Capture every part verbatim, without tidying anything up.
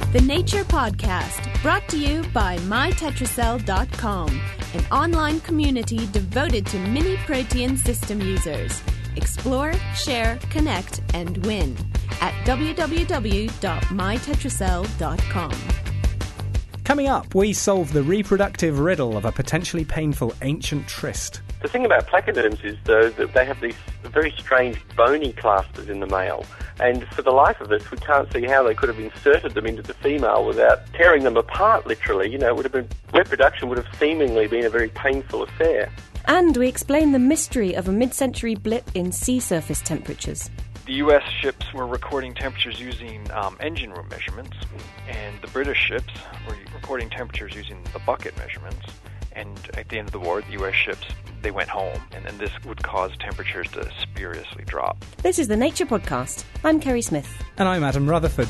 The Nature Podcast, brought to you by my tetracell dot com, an online community devoted to mini protein system users. Explore, share, connect, and win at w w w dot my tetracell dot com. Coming up, we solve the reproductive riddle of a potentially painful ancient tryst. The thing about placoderms is, though, that they have these very strange bony claspers in the male, and for the life of us, we can't see how they could have inserted them into the female without tearing them apart, literally. You know, it would have been, reproduction would have seemingly been a very painful affair. And we explain the mystery of a mid-century blip in sea surface temperatures. The U S ships were recording temperatures using um, engine room measurements, and the British ships were recording temperatures using the bucket measurements. And at the end of the war, the U S ships, they went home, and then this would cause temperatures to spuriously drop. This is the Nature Podcast. I'm Kerry Smith. And I'm Adam Rutherford.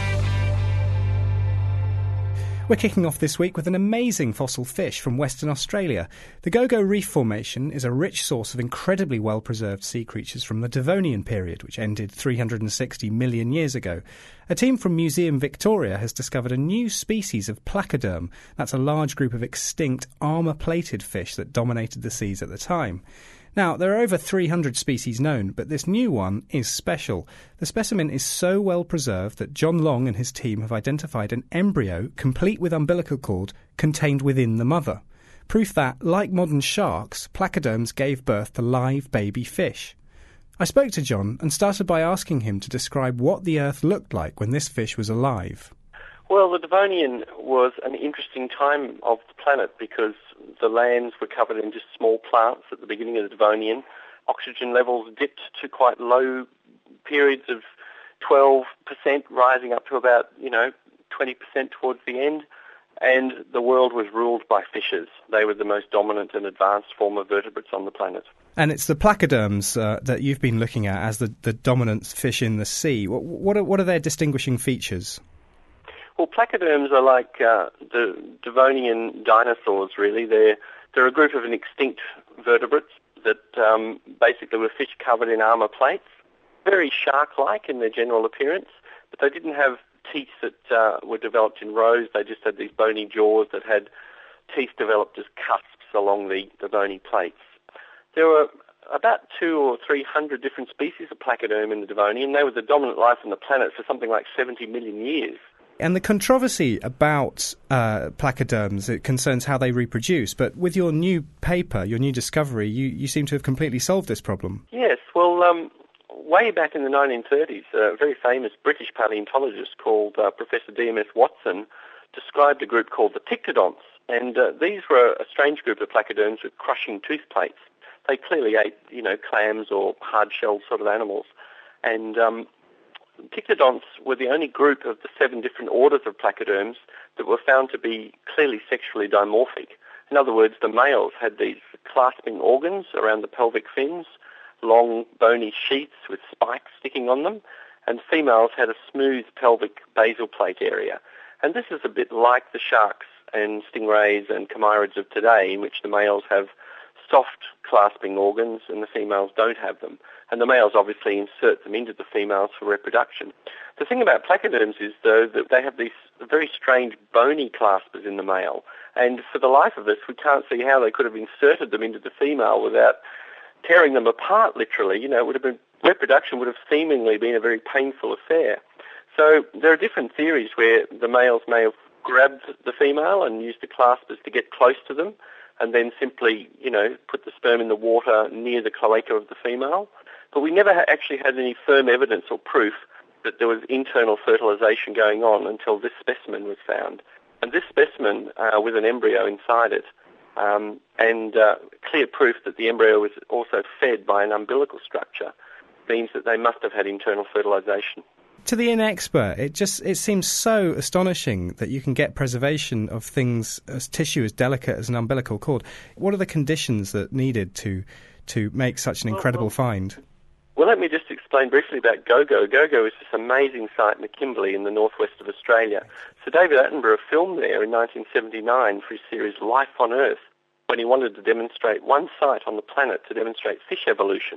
We're kicking off this week with an amazing fossil fish from Western Australia. The Gogo Reef Formation is a rich source of incredibly well-preserved sea creatures from the Devonian period, which ended three hundred sixty million years ago. A team from Museum Victoria has discovered a new species of placoderm. That's a large group of extinct armour-plated fish that dominated the seas at the time. Now, there are over three hundred species known, but this new one is special. The specimen is so well preserved that John Long and his team have identified an embryo, complete with umbilical cord, contained within the mother. Proof that, like modern sharks, placoderms gave birth to live baby fish. I spoke to John and started by asking him to describe what the Earth looked like when this fish was alive. Well, the Devonian was an interesting time of the planet because the lands were covered in just small plants at the beginning of the Devonian. Oxygen levels dipped to quite low periods of twelve percent, rising up to about, you know, twenty percent towards the end. And the world was ruled by fishes. They were the most dominant and advanced form of vertebrates on the planet. And it's the placoderms uh, that you've been looking at as the, the dominant fish in the sea. What, what, are, what are their distinguishing features? Well, placoderms are like uh, the Devonian dinosaurs, really. They're, they're a group of an extinct vertebrates that um, basically were fish covered in armour plates, very shark-like in their general appearance, but they didn't have teeth that uh, were developed in rows. They just had these bony jaws that had teeth developed as cusps along the, the bony plates. There were about two or three hundred different species of placoderm in the Devonian. They were the dominant life on the planet for something like seventy million years. And the controversy about uh, placoderms, it concerns how they reproduce. But with your new paper, your new discovery, you, you seem to have completely solved this problem. Yes, well, um, way back in the nineteen thirties, a very famous British paleontologist called uh, Professor D M S Watson described a group called the Ptyctodonts. And uh, these were a strange group of placoderms with crushing tooth plates. They clearly ate, you know, clams or hard-shelled sort of animals. And um, Ptyctodonts were the only group of the seven different orders of placoderms that were found to be clearly sexually dimorphic. In other words, the males had these clasping organs around the pelvic fins, long bony sheaths with spikes sticking on them, and females had a smooth pelvic basal plate area. And this is a bit like the sharks and stingrays and chimerids of today, in which the males have soft clasping organs and the females don't have them. And the males obviously insert them into the females for reproduction. The thing about placoderms is, though, that they have these very strange bony claspers in the male. And for the life of us, we can't see how they could have inserted them into the female without tearing them apart, literally. You know, it would have been, reproduction would have seemingly been a very painful affair. So there are different theories where the males may have grabbed the female and used the claspers to get close to them, and then simply, you know, put the sperm in the water near the cloaca of the female. But we never ha- actually had any firm evidence or proof that there was internal fertilization going on until this specimen was found. And this specimen, uh, with an embryo inside it, um, and uh, clear proof that the embryo was also fed by an umbilical structure, means that they must have had internal fertilization. To the inexpert, it just it seems so astonishing that you can get preservation of things as tissue as delicate as an umbilical cord. What are the conditions that needed to to make such an incredible well, well, find? Well, let me just explain briefly about Gogo. Gogo is this amazing site in Kimberley in the northwest of Australia. So David Attenborough filmed there in nineteen seventy-nine for his series Life on Earth, when he wanted to demonstrate one site on the planet to demonstrate fish evolution.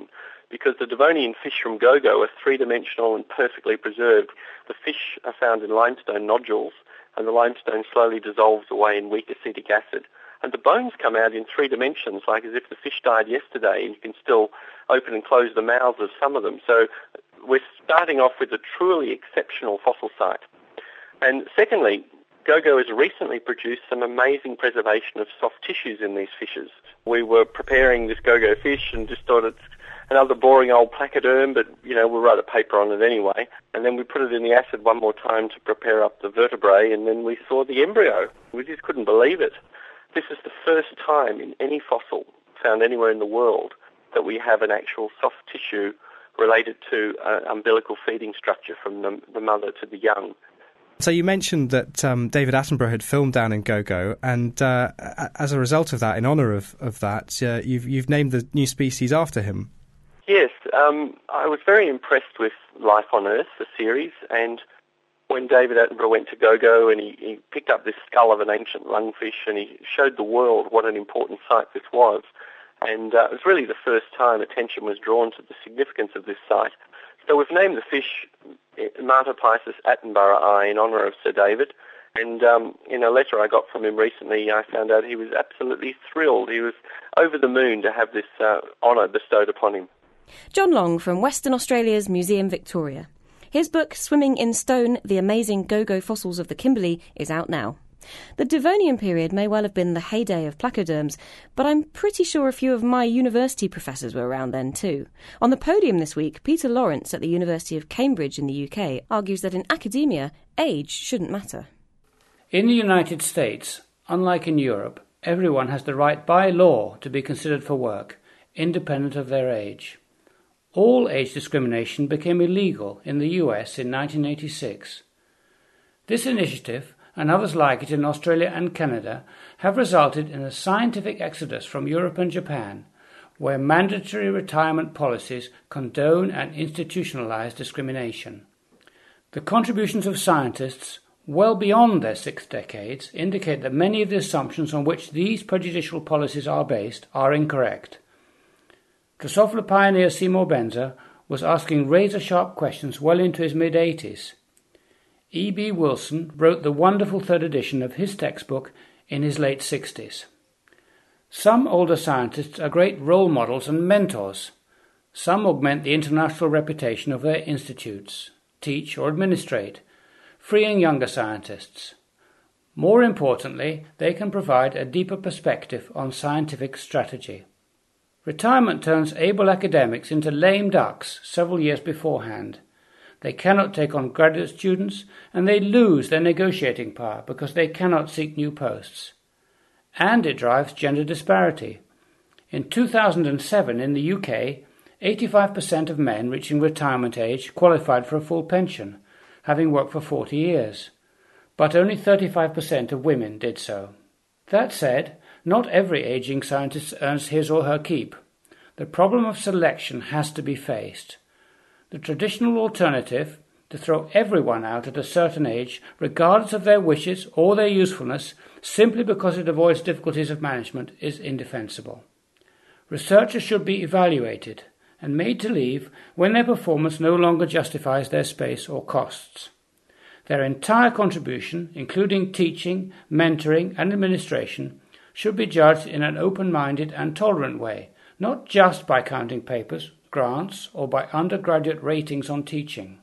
because the Devonian fish from Gogo are three-dimensional and perfectly preserved. The fish are found in limestone nodules, and the limestone slowly dissolves away in weak acetic acid. And the bones come out in three dimensions, like as if the fish died yesterday, and you can still open and close the mouths of some of them. So we're starting off with a truly exceptional fossil site. And secondly, Gogo has recently produced some amazing preservation of soft tissues in these fishes. We were preparing this Gogo fish and just thought it's another boring old placoderm, but, you know, we'll write a paper on it anyway. And then we put it in the acid one more time to prepare up the vertebrae, and then we saw the embryo. We just couldn't believe it. This is the first time in any fossil found anywhere in the world that we have an actual soft tissue related to an umbilical feeding structure from the, the mother to the young. So you mentioned that um, David Attenborough had filmed down in Gogo, and uh, as a result of that, in honour of, of that, uh, you've, you've named the new species after him. Yes, um, I was very impressed with Life on Earth, the series, and when David Attenborough went to Gogo and he, he picked up this skull of an ancient lungfish and he showed the world what an important site this was, and uh, it was really the first time attention was drawn to the significance of this site. So we've named the fish Martopisces attenboroughii in honour of Sir David, and um, in a letter I got from him recently, I found out he was absolutely thrilled. He was over the moon to have this uh, honour bestowed upon him. John Long from Western Australia's Museum Victoria. His book, Swimming in Stone, The Amazing Gogo Fossils of the Kimberley, is out now. The Devonian period may well have been the heyday of placoderms, but I'm pretty sure a few of my university professors were around then too. On the podium this week, Peter Lawrence at the University of Cambridge in the U K argues that in academia, age shouldn't matter. In the United States, unlike in Europe, everyone has the right by law to be considered for work, independent of their age. All age discrimination became illegal in the U S in nineteen eighty-six. This initiative, and others like it in Australia and Canada, have resulted in a scientific exodus from Europe and Japan, where mandatory retirement policies condone and institutionalize discrimination. The contributions of scientists, well beyond their six decades, indicate that many of the assumptions on which these prejudicial policies are based are incorrect. Drosophila pioneer Seymour Benzer was asking razor-sharp questions well into his mid-eighties. E B Wilson wrote the wonderful third edition of his textbook in his late sixties. Some older scientists are great role models and mentors. Some augment the international reputation of their institutes, teach or administrate, freeing younger scientists. More importantly, they can provide a deeper perspective on scientific strategy. Retirement turns able academics into lame ducks several years beforehand. They cannot take on graduate students, and they lose their negotiating power because they cannot seek new posts. And it drives gender disparity. In two thousand seven in the U K, eighty-five percent of men reaching retirement age qualified for a full pension, having worked for forty years. But only thirty-five percent of women did so. That said, not every ageing scientist earns his or her keep. The problem of selection has to be faced. The traditional alternative, to throw everyone out at a certain age, regardless of their wishes or their usefulness, simply because it avoids difficulties of management, is indefensible. Researchers should be evaluated and made to leave when their performance no longer justifies their space or costs. Their entire contribution, including teaching, mentoring and administration, should be judged in an open-minded and tolerant way, not just by counting papers, grants, or by undergraduate ratings on teaching.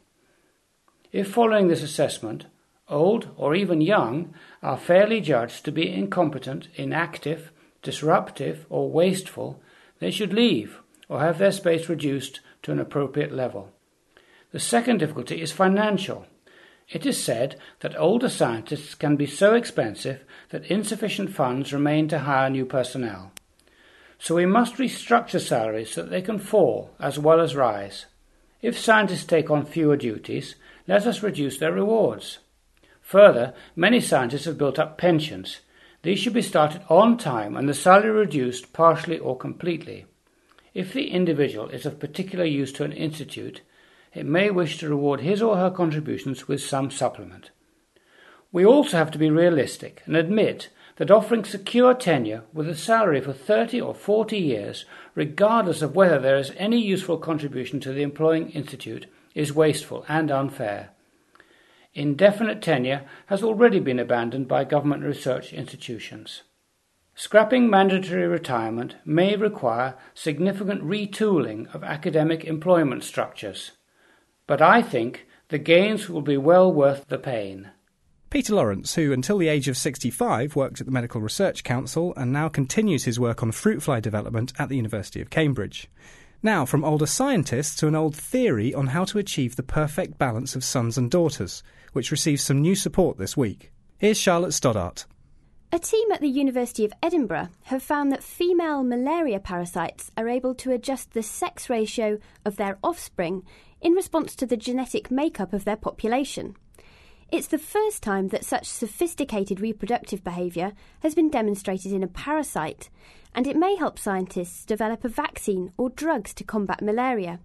If following this assessment, old or even young are fairly judged to be incompetent, inactive, disruptive, or wasteful, they should leave or have their space reduced to an appropriate level. The second difficulty is financial. It is said that older scientists can be so expensive that insufficient funds remain to hire new personnel. So we must restructure salaries so that they can fall as well as rise. If scientists take on fewer duties, let us reduce their rewards. Further, many scientists have built up pensions. These should be started on time and the salary reduced partially or completely. If the individual is of particular use to an institute, it may wish to reward his or her contributions with some supplement. We also have to be realistic and admit that offering secure tenure with a salary for thirty or forty years, regardless of whether there is any useful contribution to the employing institute, is wasteful and unfair. Indefinite tenure has already been abandoned by government research institutions. Scrapping mandatory retirement may require significant retooling of academic employment structures, but I think the gains will be well worth the pain. Peter Lawrence, who until the age of sixty-five worked at the Medical Research Council and now continues his work on fruit fly development at the University of Cambridge. Now, from older scientists to an old theory on how to achieve the perfect balance of sons and daughters, which receives some new support this week. Here's Charlotte Stoddart. A team at the University of Edinburgh have found that female malaria parasites are able to adjust the sex ratio of their offspring in response to the genetic makeup of their population. It's the first time that such sophisticated reproductive behaviour has been demonstrated in a parasite, and it may help scientists develop a vaccine or drugs to combat malaria.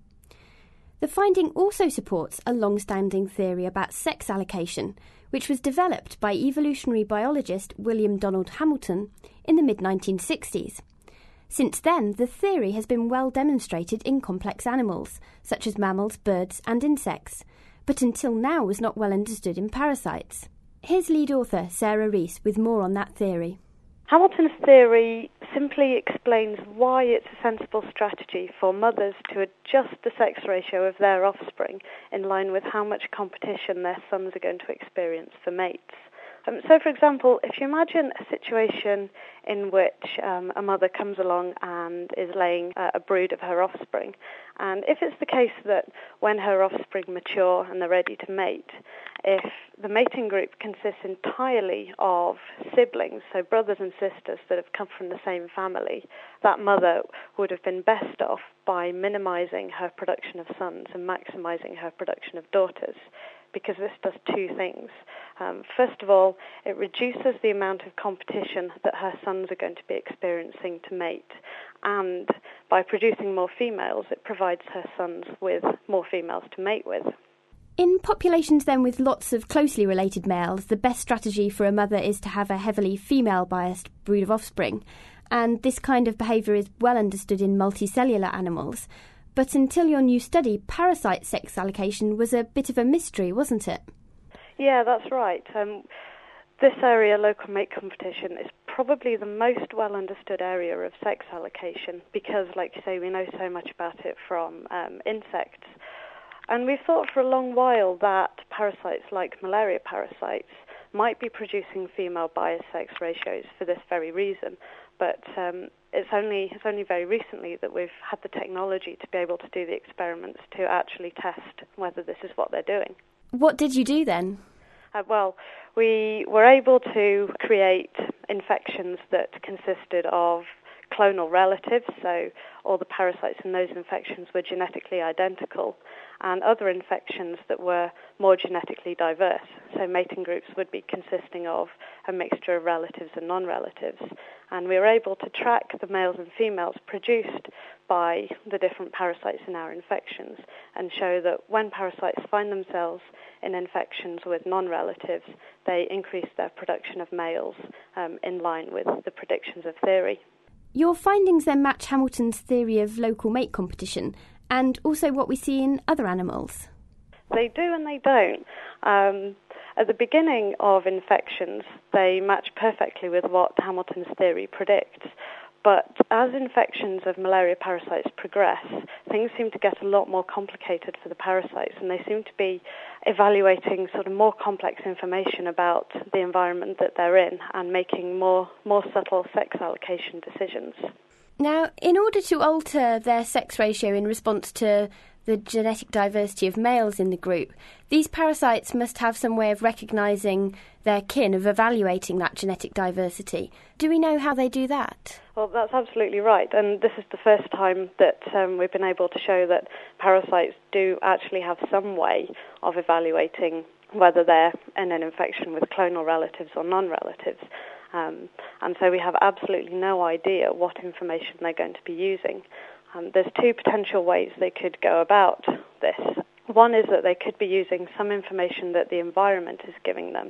The finding also supports a long-standing theory about sex allocation, which was developed by evolutionary biologist William Donald Hamilton in the mid nineteen sixties. Since then, the theory has been well demonstrated in complex animals, such as mammals, birds and insects, but until now was not well understood in parasites. Here's lead author Sarah Rees with more on that theory. Hamilton's theory simply explains why it's a sensible strategy for mothers to adjust the sex ratio of their offspring in line with how much competition their sons are going to experience for mates. Um, so, for example, if you imagine a situation in which um, a mother comes along and is laying uh, a brood of her offspring, and if it's the case that when her offspring mature and they're ready to mate, if the mating group consists entirely of siblings, so brothers and sisters that have come from the same family, that mother would have been best off by minimizing her production of sons and maximizing her production of daughters, because this does two things. Um, first of all, it reduces the amount of competition that her sons are going to be experiencing to mate, and by producing more females, it provides her sons with more females to mate with. In populations then with lots of closely related males, the best strategy for a mother is to have a heavily female-biased brood of offspring, and this kind of behaviour is well understood in multicellular animals. But until your new study, parasite sex allocation was a bit of a mystery, wasn't it? Yeah, that's right. Um, this area, local mate competition, is probably the most well understood area of sex allocation because, like you say, we know so much about it from um, insects. And we've thought for a long while that parasites like malaria parasites might be producing female biased sex ratios for this very reason. But um, it's only it's only very recently that we've had the technology to be able to do the experiments to actually test whether this is what they're doing. What did you do then? Uh, well, we were able to create infections that consisted of clonal relatives, so all the parasites in those infections were genetically identical, and other infections that were more genetically diverse. So mating groups would be consisting of a mixture of relatives and non-relatives. And we were able to track the males and females produced by the different parasites in our infections and show that when parasites find themselves in infections with non-relatives, they increase their production of males um, in line with the predictions of theory. Your findings then match Hamilton's theory of local mate competition and also what we see in other animals. They do and they don't. Um, at the beginning of infections, they match perfectly with what Hamilton's theory predicts. But as infections of malaria parasites progress, things seem to get a lot more complicated for the parasites, and they seem to be evaluating sort of more complex information about the environment that they're in and making more, more subtle sex allocation decisions. Now, in order to alter their sex ratio in response to the genetic diversity of males in the group, these parasites must have some way of recognising their kin, of evaluating that genetic diversity. Do we know how they do that? Well, that's absolutely right, and this is the first time that um, we've been able to show that parasites do actually have some way of evaluating whether they're in an infection with clonal relatives or non-relatives. Um, and so we have absolutely no idea what information they're going to be using. Um, there's two potential ways they could go about this. One is that they could be using some information that the environment is giving them,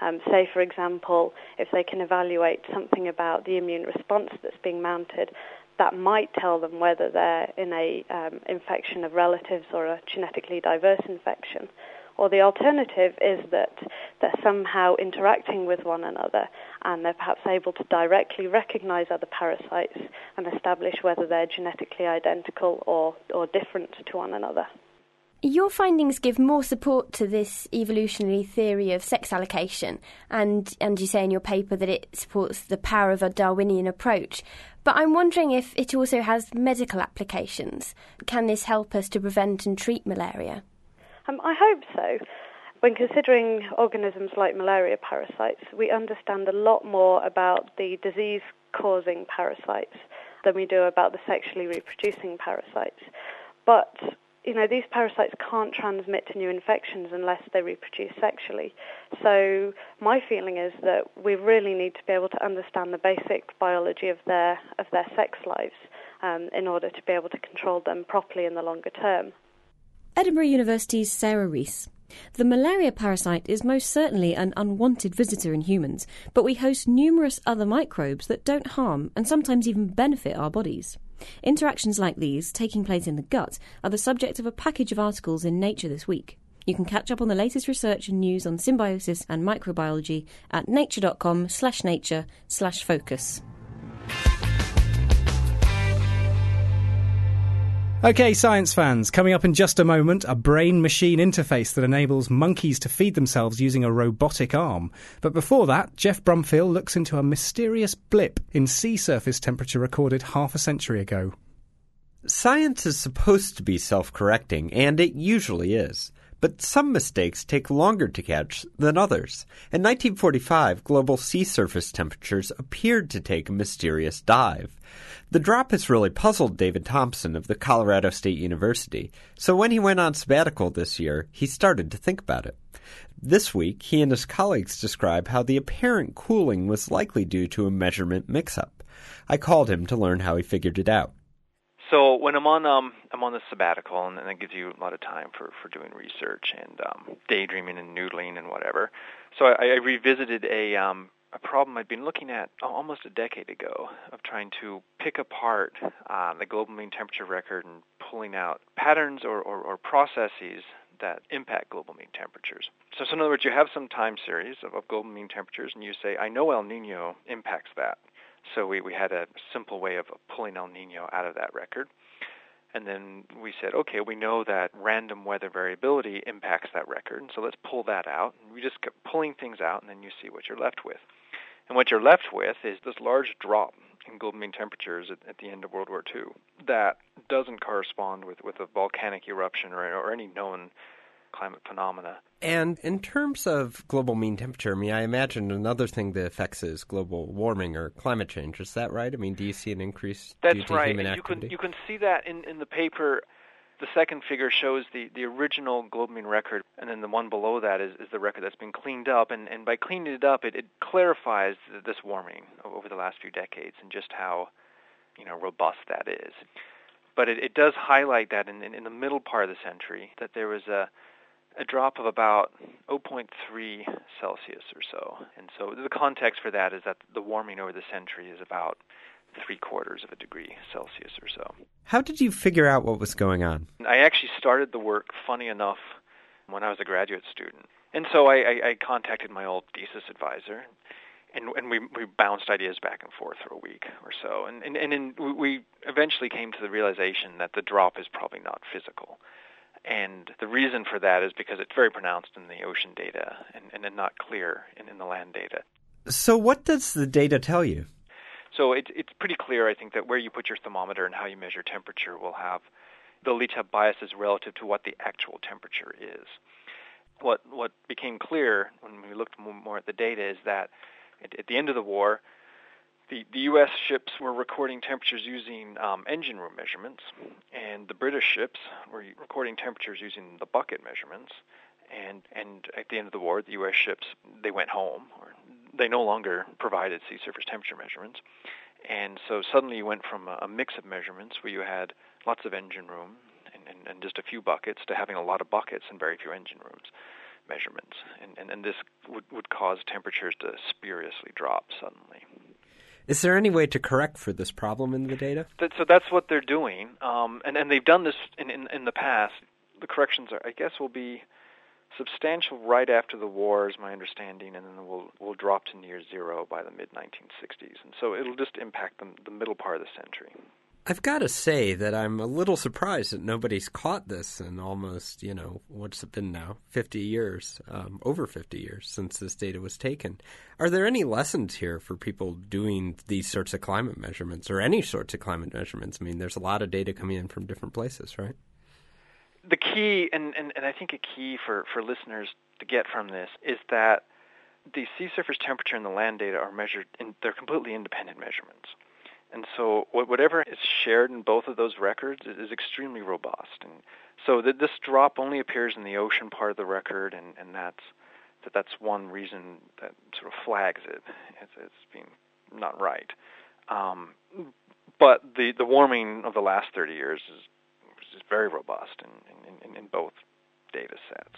Um, say, for example, if they can evaluate something about the immune response that's being mounted, that might tell them whether they're in a um, infection of relatives or a genetically diverse infection. Or the alternative is that they're somehow interacting with one another and they're perhaps able to directly recognize other parasites and establish whether they're genetically identical or, or different to one another. Your findings give more support to this evolutionary theory of sex allocation, and, and you say in your paper that it supports the power of a Darwinian approach. But I'm wondering if it also has medical applications. Can this help us to prevent and treat malaria? Um, I hope so. When considering organisms like malaria parasites, we understand a lot more about the disease-causing parasites than we do about the sexually reproducing parasites. But you know, these parasites can't transmit to new infections unless they reproduce sexually. So my feeling is that we really need to be able to understand the basic biology of their of their sex lives um, in order to be able to control them properly in the longer term. Edinburgh University's Sarah Rees. The malaria parasite is most certainly an unwanted visitor in humans, but we host numerous other microbes that don't harm and sometimes even benefit our bodies. Interactions like these, taking place in the gut, are the subject of a package of articles in Nature this week. You can catch up on the latest research and news on symbiosis and microbiology at nature.com slash nature slash focus. OK, science fans, coming up in just a moment, a brain-machine interface that enables monkeys to feed themselves using a robotic arm. But before that, Jeff Brumfield looks into a mysterious blip in sea surface temperature recorded half a century ago. Science is supposed to be self-correcting, and it usually is. But some mistakes take longer to catch than others. In nineteen forty-five, global sea surface temperatures appeared to take a mysterious dive. The drop has really puzzled David Thompson of the Colorado State University, so when he went on sabbatical this year, he started to think about it. This week, he and his colleagues describe how the apparent cooling was likely due to a measurement mix-up. I called him to learn how he figured it out. So when I'm on um I'm on this sabbatical, and, and that gives you a lot of time for, for doing research and um, daydreaming and noodling and whatever. So I, I revisited a um a problem I'd been looking at almost a decade ago of trying to pick apart uh, the global mean temperature record and pulling out patterns or, or, or processes that impact global mean temperatures. So, so in other words, you have some time series of, of global mean temperatures, and you say, I know El Nino impacts that. So we, we had a simple way of pulling El Nino out of that record. And then we said, okay, we know that random weather variability impacts that record, so let's pull that out. And we just kept pulling things out, and then you see what you're left with. And what you're left with is this large drop in global mean temperatures at, at the end of World War Two that doesn't correspond with, with a volcanic eruption or, or any known climate phenomena. And in terms of global mean temperature, I mean, I imagine another thing that affects is global warming or climate change. Is that right? I mean, do you see an increase That's due to right. human You activity? can, you can see that in, in the paper. The second figure shows the, the original global mean record, and then the one below that is, is the record that's been cleaned up. And, and by cleaning it up, it, it clarifies this warming over the last few decades and just how, you know, robust that is. But it, it does highlight that in, in, in the middle part of the century that there was a a drop of about zero point three Celsius or so. And so the context for that is that the warming over the century is about three quarters of a degree Celsius or so. How did you figure out what was going on? I actually started the work, funny enough, when I was a graduate student. And so I, I, I contacted my old thesis advisor, and, and we, we bounced ideas back and forth for a week or so. And, and, and in, we eventually came to the realization that the drop is probably not physical. And the reason for that is because it's very pronounced in the ocean data and, and then not clear in, in the land data. So what does the data tell you? So it, it's pretty clear, I think, that where you put your thermometer and how you measure temperature will have, they'll each have biases relative to what the actual temperature is. What what became clear when we looked more at the data is that at, at the end of the war, The, the U S ships were recording temperatures using um, engine room measurements, and the British ships were recording temperatures using the bucket measurements. And and at the end of the war, the U S ships, they went home, or they no longer provided sea surface temperature measurements. And so suddenly you went from a, a mix of measurements where you had lots of engine room and, and, and just a few buckets to having a lot of buckets and very few engine rooms. measurements, and, and, and this would, would cause temperatures to spuriously drop suddenly. Is there any way to correct for this problem in the data? That, so that's what they're doing, um, and, and they've done this in, in, in the past. The corrections, are, I guess, will be substantial right after the war, is my understanding, and then we'll, we'll drop to near zero by the mid nineteen sixties. And so it'll just impact the, the middle part of the century. I've got to say that I'm a little surprised that nobody's caught this in almost, you know, what's it been now, fifty years, um, over fifty years since this data was taken. Are there any lessons here for people doing these sorts of climate measurements or any sorts of climate measurements? I mean, there's a lot of data coming in from different places, right? The key, and, and, and I think a key for, for listeners to get from this, is that the sea surface temperature and the land data are measured, in, they're completely independent measurements. And so whatever is shared in both of those records is extremely robust. And so th- this drop only appears in the ocean part of the record, and, and that's that that's one reason that sort of flags it as, as being not right. Um, but the, the warming of the last thirty years is, is very robust in, in, in both data sets.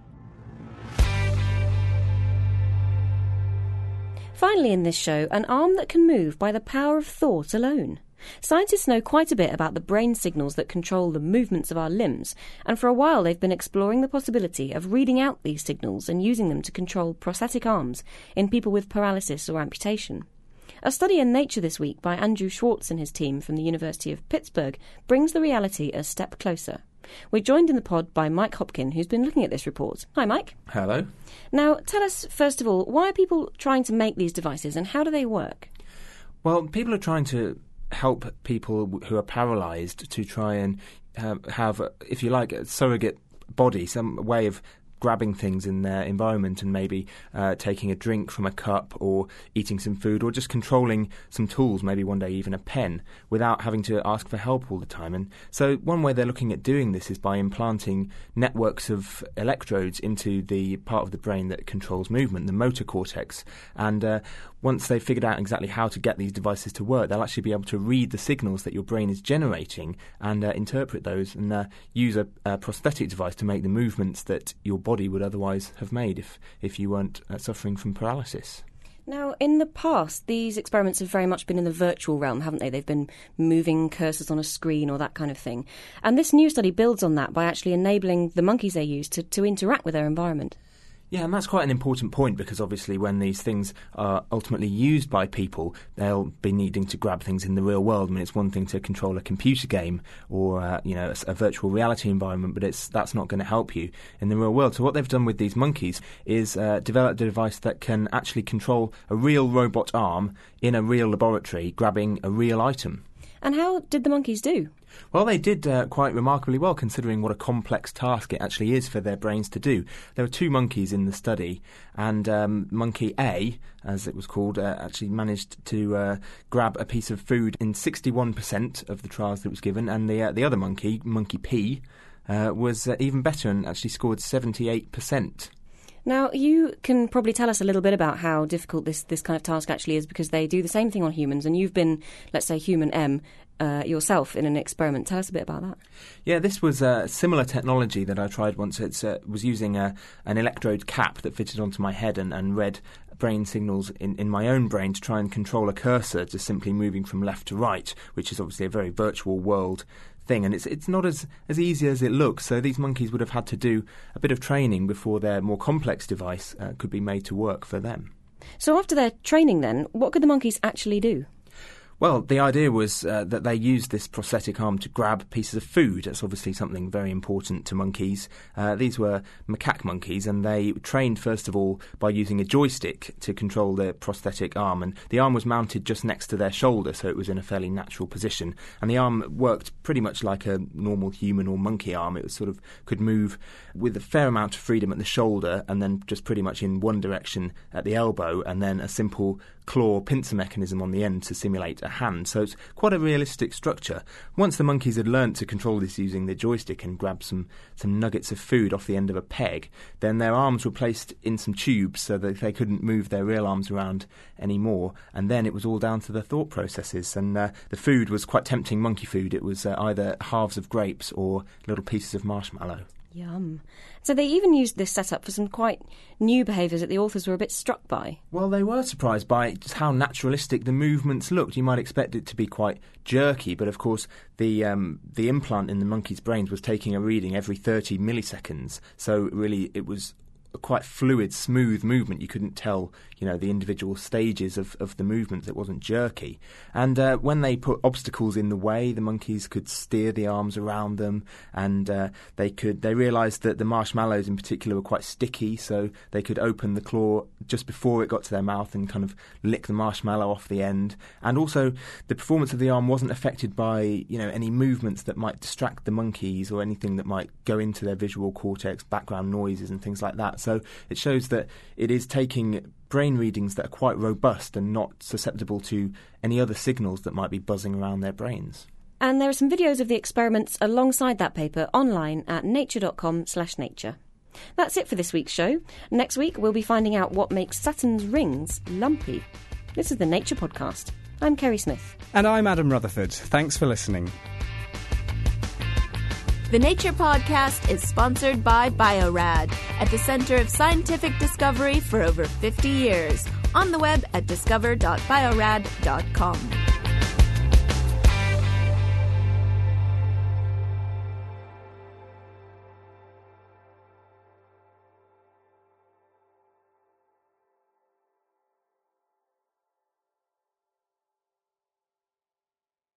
Finally in this show, an arm that can move by the power of thought alone. Scientists know quite a bit about the brain signals that control the movements of our limbs, and for a while they've been exploring the possibility of reading out these signals and using them to control prosthetic arms in people with paralysis or amputation. A study in Nature this week by Andrew Schwartz and his team from the University of Pittsburgh brings the reality a step closer. We're joined in the pod by Mike Hopkin, who's been looking at this report. Hi, Mike. Hello. Now, tell us, first of all, why are people trying to make these devices and how do they work? Well, people are trying to help people who are paralysed to try and uh, have, if you like, a surrogate body, some way of grabbing things in their environment and maybe uh, taking a drink from a cup or eating some food or just controlling some tools, maybe one day even a pen, without having to ask for help all the time. And so one way they're looking at doing this is by implanting networks of electrodes into the part of the brain that controls movement, the motor cortex. And uh, once they've figured out exactly how to get these devices to work, they'll actually be able to read the signals that your brain is generating and uh, interpret those and uh, use a, a prosthetic device to make the movements that your body would otherwise have made if, if you weren't uh, suffering from paralysis. Now, in the past, these experiments have very much been in the virtual realm, haven't they? They've been moving cursors on a screen or that kind of thing. And this new study builds on that by actually enabling the monkeys they use to, to interact with their environment. Yeah, and that's quite an important point because obviously when these things are ultimately used by people, they'll be needing to grab things in the real world. I mean, it's one thing to control a computer game or uh, you know a, a virtual reality environment, but it's that's not going to help you in the real world. So what they've done with these monkeys is uh, developed a device that can actually control a real robot arm in a real laboratory, grabbing a real item. And how did the monkeys do? Well, they did uh, quite remarkably well, considering what a complex task it actually is for their brains to do. There were two monkeys in the study, and um, monkey A, as it was called, uh, actually managed to uh, grab a piece of food in sixty-one percent of the trials that it was given, and the uh, the other monkey, monkey P, uh, was uh, even better and actually scored seventy-eight percent. Now, you can probably tell us a little bit about how difficult this, this kind of task actually is, because they do the same thing on humans, and you've been, let's say, human M uh, yourself in an experiment. Tell us a bit about that. Yeah, this was a similar technology that I tried once. It uh, was using a, an electrode cap that fitted onto my head and, and read brain signals in, in my own brain to try and control a cursor, just simply moving from left to right, which is obviously a very virtual world thing, and it's it's not as, as easy as it looks. So these monkeys would have had to do a bit of training before their more complex device uh, could be made to work for them. So after their training then, what could the monkeys actually do? Well, the idea was uh, that they used this prosthetic arm to grab pieces of food. That's obviously something very important to monkeys. Uh, these were macaque monkeys, and they trained, first of all, by using a joystick to control their prosthetic arm. And the arm was mounted just next to their shoulder, so it was in a fairly natural position. And the arm worked pretty much like a normal human or monkey arm. It was sort of could move with a fair amount of freedom at the shoulder, and then just pretty much in one direction at the elbow, and then a simple claw pincer mechanism on the end to simulate a hand. So it's quite a realistic structure. Once the monkeys had learnt to control this using the joystick and grab some, some nuggets of food off the end of a peg, then their arms were placed in some tubes so that they couldn't move their real arms around anymore. And then it was all down to the thought processes. And uh, the food was quite tempting monkey food. It was uh, either halves of grapes or little pieces of marshmallow. Yum. So they even used this setup for some quite new behaviours that the authors were a bit struck by. Well, they were surprised by just how naturalistic the movements looked. You might expect it to be quite jerky, but of course the um, the implant in the monkey's brains was taking a reading every thirty milliseconds. So really it was a quite fluid, smooth movement. You couldn't tell, you know, the individual stages of, of the movements. It wasn't jerky. And uh, when they put obstacles in the way, the monkeys could steer the arms around them, and uh, they could. They realised that the marshmallows in particular were quite sticky, so they could open the claw just before it got to their mouth and kind of lick the marshmallow off the end. And also, the performance of the arm wasn't affected by, you know, any movements that might distract the monkeys or anything that might go into their visual cortex, background noises and things like that. So it shows that it is taking brain readings that are quite robust and not susceptible to any other signals that might be buzzing around their brains. And there are some videos of the experiments alongside that paper online at nature.com slash nature. That's it for this week's show. Next week we'll be finding out what makes Saturn's rings lumpy. This is the Nature Podcast. I'm Kerry Smith. And I'm Adam Rutherford. Thanks for listening. The Nature Podcast is sponsored by Biorad, at the center of scientific discovery for over fifty years. On the web at discover dot biorad dot com.